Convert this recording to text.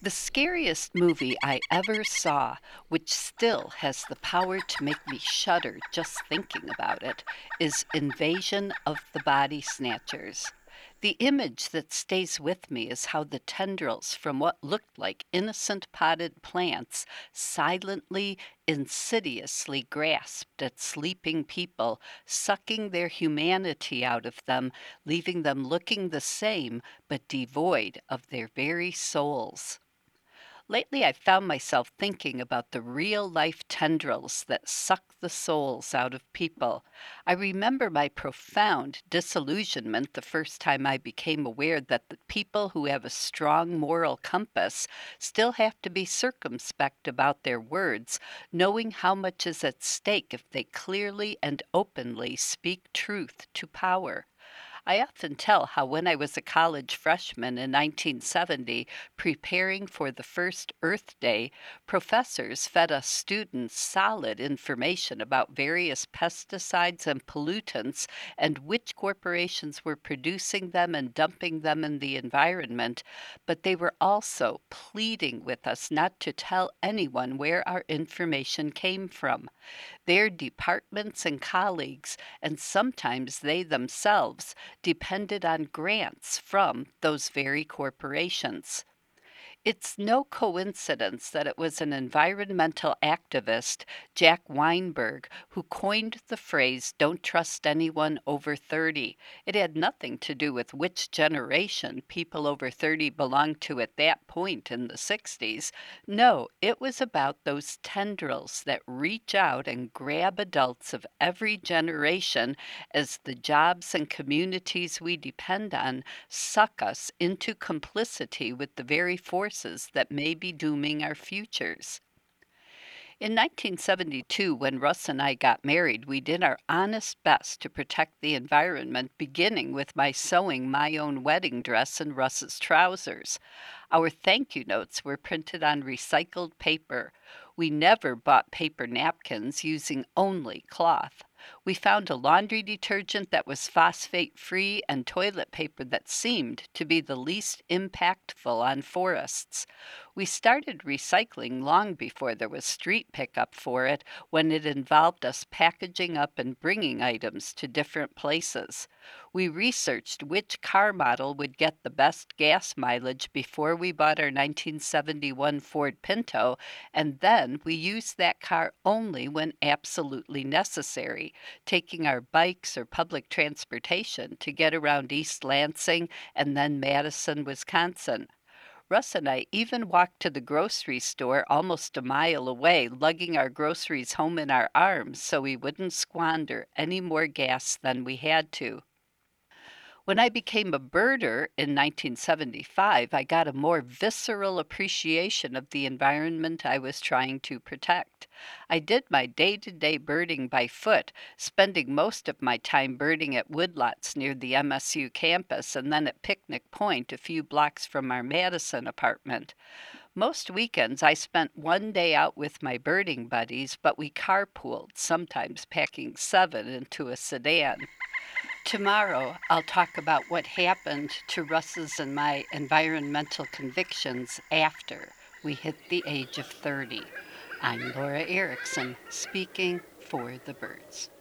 The scariest movie I ever saw, which still has the power to make me shudder just thinking about it, is Invasion of the Body Snatchers. The image that stays with me is how the tendrils from what looked like innocent potted plants silently, insidiously grasped at sleeping people, sucking their humanity out of them, leaving them looking the same but devoid of their very souls. Lately, I've found myself thinking about the real life tendrils that suck the souls out of people. I remember my profound disillusionment the first time I became aware that the people who have a strong moral compass still have to be circumspect about their words, knowing how much is at stake if they clearly and openly speak truth to power. I often tell how when I was a college freshman in 1970, preparing for the first Earth Day, professors fed us students solid information about various pesticides and pollutants and which corporations were producing them and dumping them in the environment, but they were also pleading with us not to tell anyone where our information came from. Their departments and colleagues, and sometimes they themselves, depended on grants from those very corporations. It's no coincidence that it was an environmental activist, Jack Weinberg, who coined the phrase, "Don't trust anyone over 30." It had nothing to do with which generation people over 30 belonged to at that point in the 60s. No, it was about those tendrils that reach out and grab adults of every generation as the jobs and communities we depend on suck us into complicity with the very forces that may be dooming our futures. In 1972, when Russ and I got married, we did our honest best to protect the environment, beginning with my sewing my own wedding dress and Russ's trousers. Our thank you notes were printed on recycled paper. We never bought paper napkins, using only cloth. We found a laundry detergent that was phosphate free and toilet paper that seemed to be the least impactful on forests. We started recycling long before there was street pickup for it, when it involved us packaging up and bringing items to different places. We researched which car model would get the best gas mileage before we bought our 1971 Ford Pinto, and then we used that car only when absolutely necessary, taking our bikes or public transportation to get around East Lansing and then Madison, Wisconsin. Russ and I even walked to the grocery store almost a mile away, lugging our groceries home in our arms so we wouldn't squander any more gas than we had to. When I became a birder in 1975, I got a more visceral appreciation of the environment I was trying to protect. I did my day to day birding by foot, spending most of my time birding at woodlots near the MSU campus and then at Picnic Point, a few blocks from our Madison apartment. Most weekends I spent one day out with my birding buddies, but we carpooled, sometimes packing seven into a sedan. Tomorrow, I'll talk about what happened to Russ's and my environmental convictions after we hit the age of 30. I'm Laura Erickson, speaking for the birds.